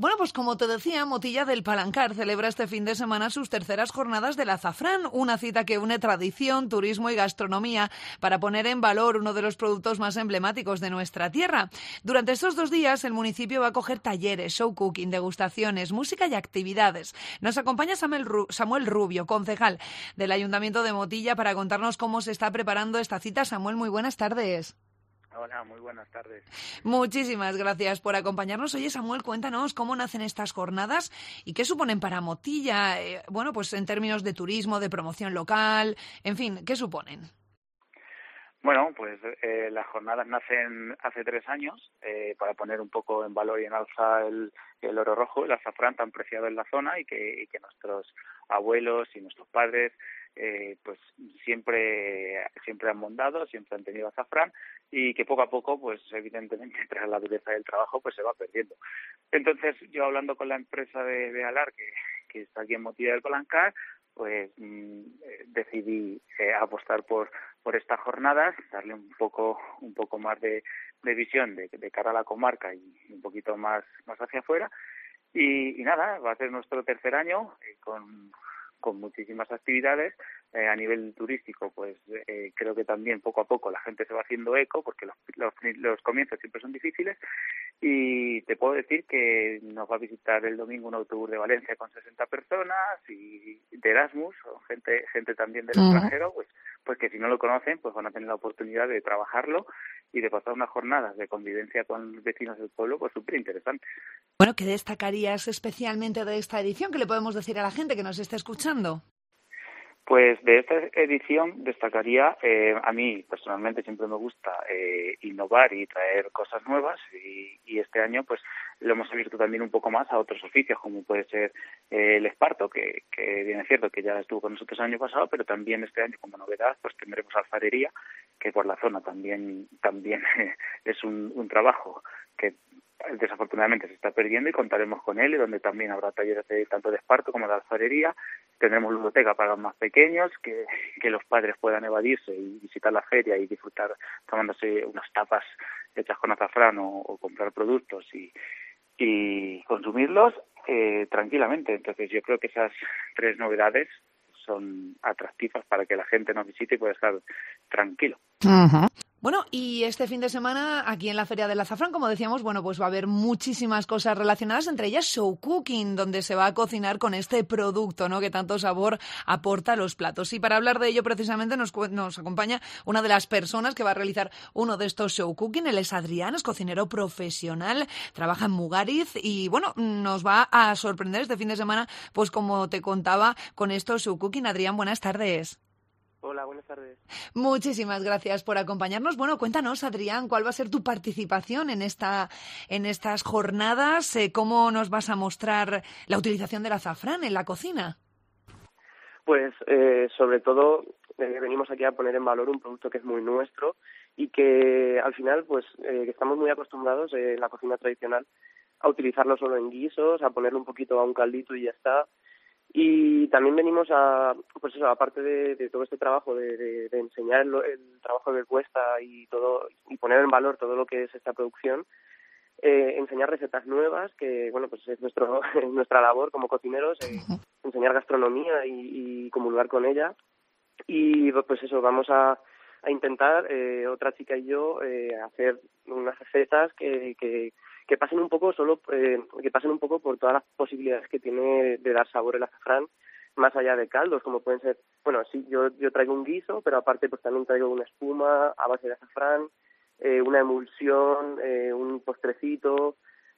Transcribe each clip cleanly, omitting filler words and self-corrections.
Bueno, pues como te decía, Motilla del Palancar celebra este fin de semana sus terceras jornadas del azafrán, una cita que une tradición, turismo y gastronomía para poner en valor uno de los productos más emblemáticos de nuestra tierra. Durante estos 2 días, el municipio va a acoger talleres, show cooking, degustaciones, música y actividades. Nos acompaña Samuel Rubio, concejal del Ayuntamiento de Motilla, para contarnos cómo se está preparando esta cita. Samuel, muy buenas tardes. Hola, muy buenas tardes. Muchísimas gracias por acompañarnos. Oye, Samuel, cuéntanos cómo nacen estas jornadas y qué suponen para Motilla, bueno, pues en términos de turismo, de promoción local, en fin, ¿qué suponen? Bueno, pues las jornadas nacen hace 3 años para poner un poco en valor y en alza el oro rojo, el azafrán tan preciado en la zona y que nuestros abuelos y nuestros padres pues siempre han mondado, siempre han tenido azafrán y que poco a poco, pues evidentemente tras la dureza del trabajo, pues se va perdiendo. Entonces yo hablando con la empresa de Alar, que está aquí en Motilla del Palancar, pues decidí apostar por estas jornadas, darle un poco más de visión de cara a la comarca y un poquito más hacia afuera. Y nada, va a ser nuestro tercer año con muchísimas actividades. A nivel turístico, pues creo que también poco a poco la gente se va haciendo eco, porque los comienzos siempre son difíciles. Y te puedo decir que nos va a visitar el domingo un autobús de Valencia con 60 personas y de Erasmus, o gente también del extranjero, pues que si no lo conocen, pues van a tener la oportunidad de trabajarlo y de pasar unas jornadas de convivencia con los vecinos del pueblo, pues súper interesantes. Bueno, ¿qué destacarías especialmente de esta edición? ¿Qué le podemos decir a la gente que nos está escuchando? Pues de esta edición destacaría, a mí personalmente siempre me gusta innovar y traer cosas nuevas y este año pues lo hemos abierto también un poco más a otros oficios como puede ser el esparto, que bien es cierto que ya estuvo con nosotros el año pasado, pero también este año como novedad pues tendremos alfarería, que por la zona también es un trabajo que desafortunadamente se está perdiendo y contaremos con él, y donde también habrá talleres tanto de esparto como de alfarería. Tendremos ludoteca para los más pequeños, que los padres puedan evadirse y visitar la feria y disfrutar tomándose unas tapas hechas con azafrán o comprar productos y consumirlos tranquilamente. Entonces yo creo que esas 3 novedades son atractivas para que la gente nos visite y pueda estar tranquilo. Uh-huh. Bueno, y este fin de semana aquí en la Feria del Azafrán, como decíamos, bueno, pues va a haber muchísimas cosas relacionadas, entre ellas show cooking, donde se va a cocinar con este producto, ¿no?, que tanto sabor aporta a los platos. Y para hablar de ello precisamente nos acompaña una de las personas que va a realizar uno de estos show cooking. Él es Adrián, es cocinero profesional, trabaja en Mugariz y bueno, nos va a sorprender este fin de semana, pues como te contaba, con estos show cooking. Adrián, buenas tardes. Hola, buenas tardes. Muchísimas gracias por acompañarnos. Bueno, cuéntanos, Adrián, ¿cuál va a ser tu participación en estas jornadas? ¿Cómo nos vas a mostrar la utilización del azafrán en la cocina? Pues sobre todo venimos aquí a poner en valor un producto que es muy nuestro y que al final pues que estamos muy acostumbrados en la cocina tradicional a utilizarlo solo en guisos, a ponerle un poquito a un caldito y ya está. Y también venimos a, pues eso, aparte de todo este trabajo de enseñar el trabajo que cuesta y todo, y poner en valor todo lo que es esta producción, enseñar recetas nuevas, que bueno, pues es nuestra labor como cocineros, enseñar gastronomía y comulgar con ella. Y pues eso, vamos a intentar, otra chica y yo, hacer unas recetas que pasen un poco que pasen un poco por todas las posibilidades que tiene de dar sabor el azafrán, más allá de caldos, como pueden ser, bueno, sí, yo traigo un guiso, pero aparte pues también traigo una espuma a base de azafrán, una emulsión, un postrecito,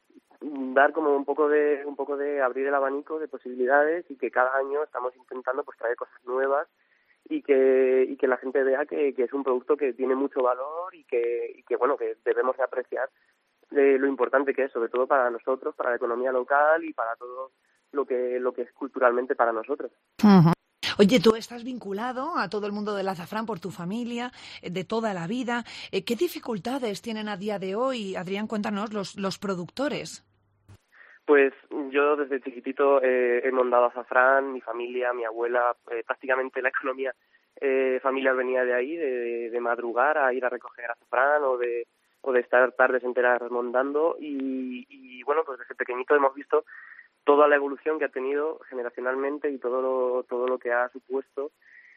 dar como un poco de abrir el abanico de posibilidades, y que cada año estamos intentando pues traer cosas nuevas y que la gente vea que es un producto que tiene mucho valor y que bueno, que debemos de apreciar de lo importante que es, sobre todo para nosotros, para la economía local y para todo lo que es culturalmente para nosotros. Uh-huh. Oye, tú estás vinculado a todo el mundo del azafrán por tu familia, de toda la vida. ¿Qué dificultades tienen a día de hoy, Adrián? Cuéntanos, los productores. Pues yo desde chiquitito he mondado azafrán, mi familia, mi abuela, prácticamente la economía familiar venía de ahí, de madrugar a ir a recoger azafrán o de o de estar tardes enteras remontando y bueno, pues desde pequeñito hemos visto toda la evolución que ha tenido generacionalmente y todo lo que ha supuesto.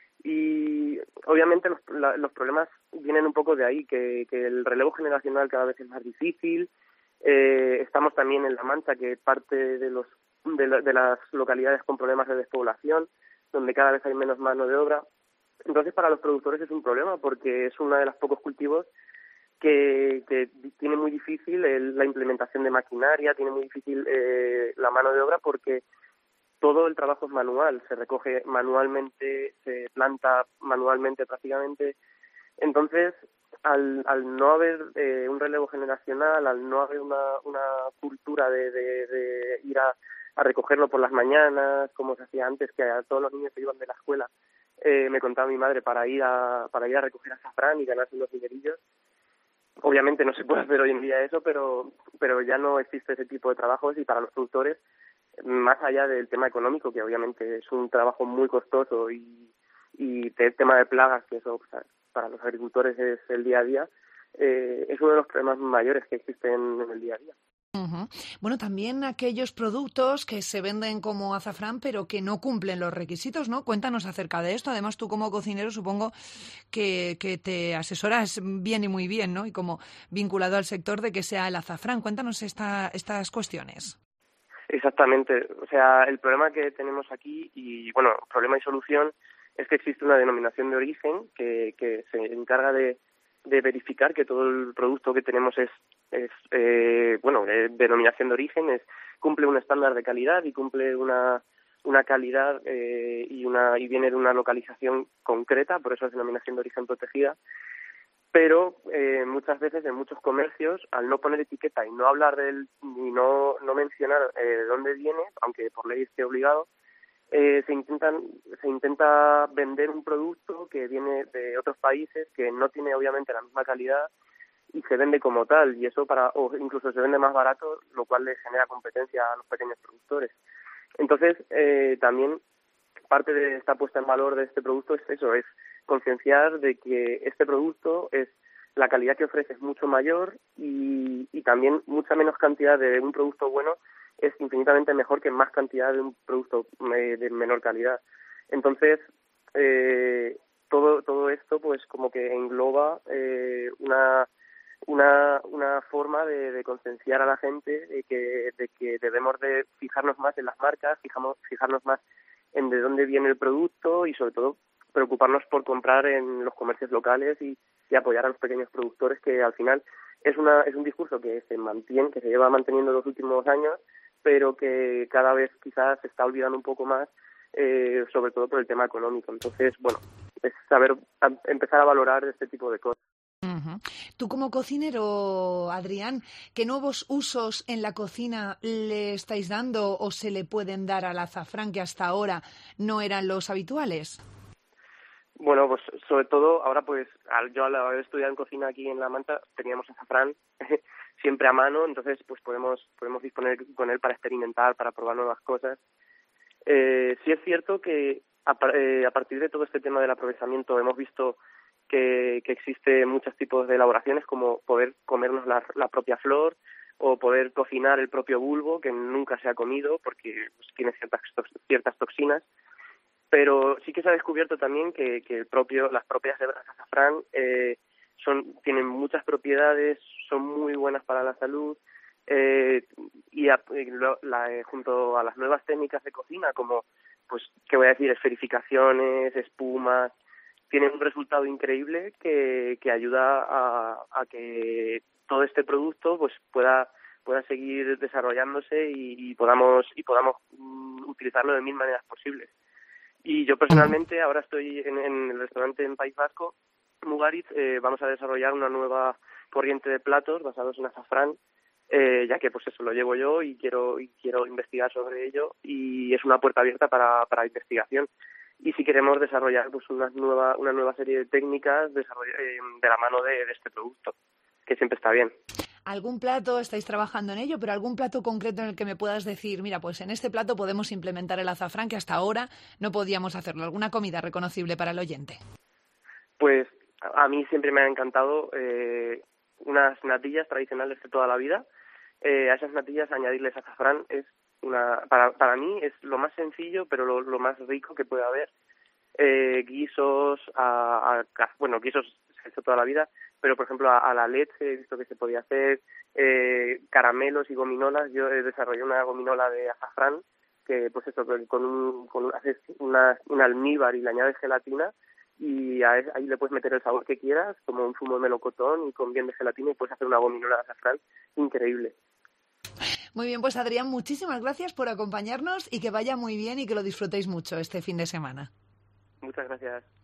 Y obviamente los problemas vienen un poco de ahí, que el relevo generacional cada vez es más difícil. Estamos también en La Mancha, que parte de las localidades con problemas de despoblación, donde cada vez hay menos mano de obra. Entonces, para los productores es un problema, porque es uno de los pocos cultivos que tiene muy difícil la implementación de maquinaria, tiene muy difícil la mano de obra, porque todo el trabajo es manual, se recoge manualmente, se planta manualmente prácticamente. Entonces, al no haber un relevo generacional, al no haber una cultura de ir a recogerlo por las mañanas, como se hacía antes, que a todos los niños que iban de la escuela, me contaba mi madre para ir a recoger azafrán y ganarse unos dinerillos. Obviamente no se puede hacer hoy en día eso, pero ya no existe ese tipo de trabajos, y para los productores, más allá del tema económico, que obviamente es un trabajo muy costoso, y el tema de plagas, que eso, o sea, para los agricultores es el día a día, es uno de los problemas mayores que existen en el día a día. Uh-huh. Bueno, también aquellos productos que se venden como azafrán pero que no cumplen los requisitos, ¿no? Cuéntanos acerca de esto. Además, tú como cocinero supongo que te asesoras bien y muy bien, ¿no? Y como vinculado al sector de que sea el azafrán. Cuéntanos estas cuestiones. Exactamente. O sea, el problema que tenemos aquí, y bueno, problema y solución, es que existe una denominación de origen que se encarga de verificar que todo el producto que tenemos es denominación de origen, cumple un estándar de calidad y cumple una calidad y viene de una localización concreta, por eso es denominación de origen protegida. Pero muchas veces en muchos comercios, al no poner etiqueta y no hablar ni no mencionar de dónde viene, aunque por ley esté obligado, se intenta vender un producto que viene de otros países, que no tiene obviamente la misma calidad, y se vende como tal, y eso o incluso se vende más barato, lo cual le genera competencia a los pequeños productores. Entonces, también parte de esta puesta en valor de este producto es eso, es concienciar de que este producto la calidad que ofrece es mucho mayor, y también mucha menos cantidad de un producto bueno es infinitamente mejor que más cantidad de un producto de menor calidad. Entonces, todo esto pues como que engloba una forma de concienciar a la gente de que debemos de fijarnos más en las marcas, fijarnos más en de dónde viene el producto, y sobre todo preocuparnos por comprar en los comercios locales y apoyar a los pequeños productores, que al final es un discurso que se lleva manteniendo los últimos años, pero que cada vez quizás se está olvidando un poco más, sobre todo por el tema económico. Entonces, bueno, es empezar a valorar este tipo de cosas. Uh-huh. Tú como cocinero, Adrián, ¿qué nuevos usos en la cocina le estáis dando o se le pueden dar al azafrán que hasta ahora no eran los habituales? Bueno, pues sobre todo ahora, pues yo al haber estudiado en cocina aquí en La Manta, teníamos azafrán siempre a mano, entonces pues podemos disponer con él para experimentar, para probar nuevas cosas. Sí es cierto que a partir de todo este tema del aprovechamiento hemos visto que existe muchos tipos de elaboraciones, como poder comernos la propia flor, o poder cocinar el propio bulbo, que nunca se ha comido porque pues, tiene ciertas toxinas. Pero sí que se ha descubierto también que las propias hebras de azafrán tienen muchas propiedades, son muy buenas para la salud, junto a las nuevas técnicas de cocina, como, pues, ¿qué voy a decir?, esferificaciones, espumas, tienen un resultado increíble que ayuda a que todo este producto pues pueda seguir desarrollándose y podamos utilizarlo de 1000 maneras posibles. Y yo personalmente ahora estoy en el restaurante en País Vasco, Mugaritz. Vamos a desarrollar una nueva corriente de platos basados en azafrán, ya que pues eso lo llevo yo y quiero investigar sobre ello, y es una puerta abierta para investigación. Y si queremos desarrollar pues una nueva serie de técnicas de la mano de este producto, que siempre está bien. ¿Algún plato, estáis trabajando en ello, pero algún plato concreto en el que me puedas decir, mira, pues en este plato podemos implementar el azafrán que hasta ahora no podíamos hacerlo? ¿Alguna comida reconocible para el oyente? Pues a mí siempre me ha encantado unas natillas tradicionales de toda la vida. A esas natillas añadirles azafrán es para mí es lo más sencillo, pero lo más rico que puede haber. Guisos, guisos se ha hecho toda la vida, pero por ejemplo a la leche he visto que se podía hacer, caramelos y gominolas. Yo he desarrollado una gominola de azafrán que pues esto, haces un almíbar y le añades gelatina y ahí le puedes meter el sabor que quieras, como un zumo de melocotón y con bien de gelatina, y puedes hacer una gominola de azafrán increíble. Muy bien, pues Adrián, muchísimas gracias por acompañarnos y que vaya muy bien y que lo disfrutéis mucho este fin de semana. Muchas gracias.